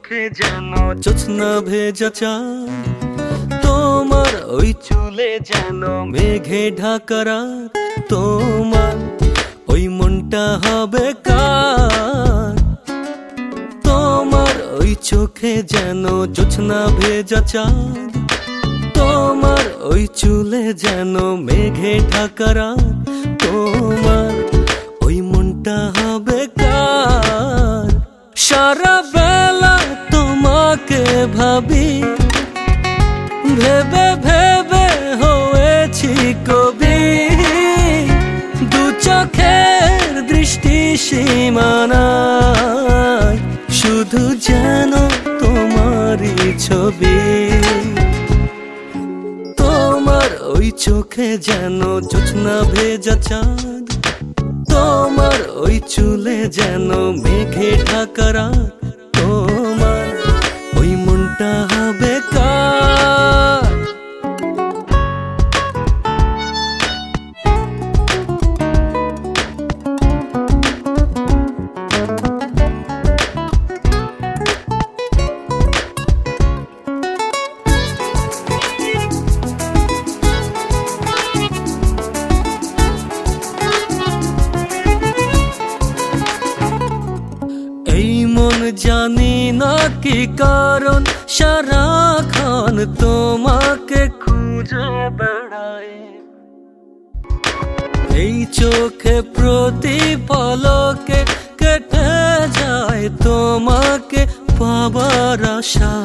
চোখে যেন জোছনা ভেজা চাঁদ, তোমার ওই চুলে যেন মেঘে ঢাকা রাত, তোমার ওই মনটা হবে কার। তোমার ওই চোখে যেন জোছনা ভেজা চাঁদ, তোমার ওই চুলে যেন মেঘে ঢাকা রাত, তোমার ওই মনটা হবে কার। সারা বেলা তোমাকে ভাবি, ভেবে ভেবে হয়েছি কবি, দু চোখের দৃষ্টি সীমানায় শুধু যেন তোমারই ছবি। তোমার ওই চোখে যেন জোছনা ভেজা চাঁদ, তোমার ওই চুলে যেন মেঘে ঢাকা রাত, তোমার ওই মনটা হবে কার। জানি না কি কারণ সারাক্ষণ তোমাকে খুঁজে বেড়াই, এই চোখে প্রতি পলকে কেটে যায় তোমাকে পাবার আশা।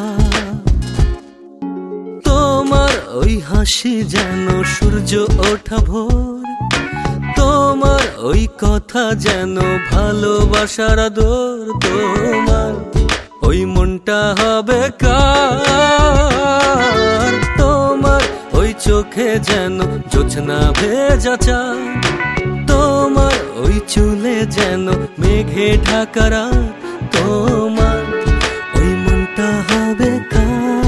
তোমার ওই হাসি যেন সূর্য ওঠা ভোর, তোমার ওই কথা যেন ভালোবাসার আদর, তোমার ওই মনটা হবে কার। তোমার ওই চোখে যেন জোছনা ভেজা চাঁদ, তোমার ওই চুলে যেন মেঘে ঢাকা রাত, তোমার ওই মনটা হবে কার।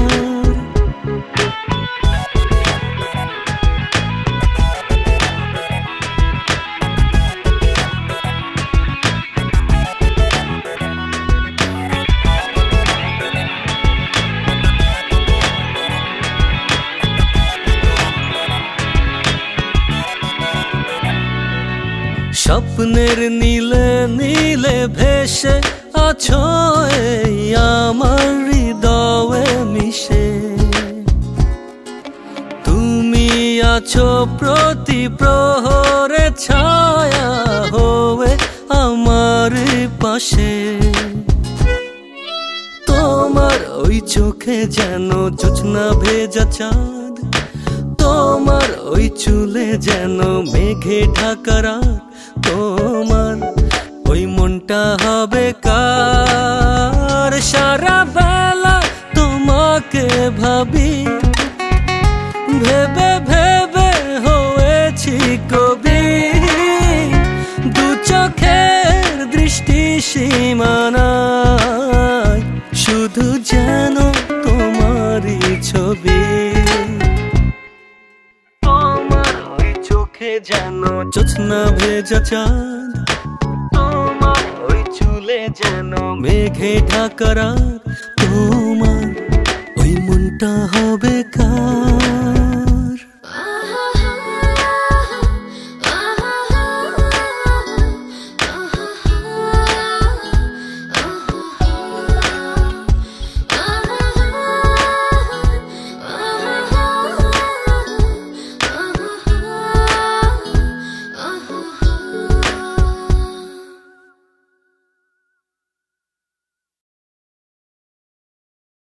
স্বপ্নের নীলে নীলে ভেসে আছো এই আমার হৃদয়ে মিশে, তুমি আছো প্রতি প্রহরে ছায়া হয়ে আমার পাশে। তোমার ওই চোখে যেন জোছনা ভেজা চাঁদ, তোমার ওই চুলে যেন মেঘে ঢাকা রাত, তোমার ওই মনটা হবে কার। সারা বেলা তোমাকে ভাবি, ভেবে ভেবে হয়েছি কবি, দু চোখের দৃষ্টি সীমানায় শুধু যেন তোমারই ছবি। যেন জোছনা ভেজা চাঁদ, তোমার ওই চুলে যেন মেঘে ঢাকা রাত।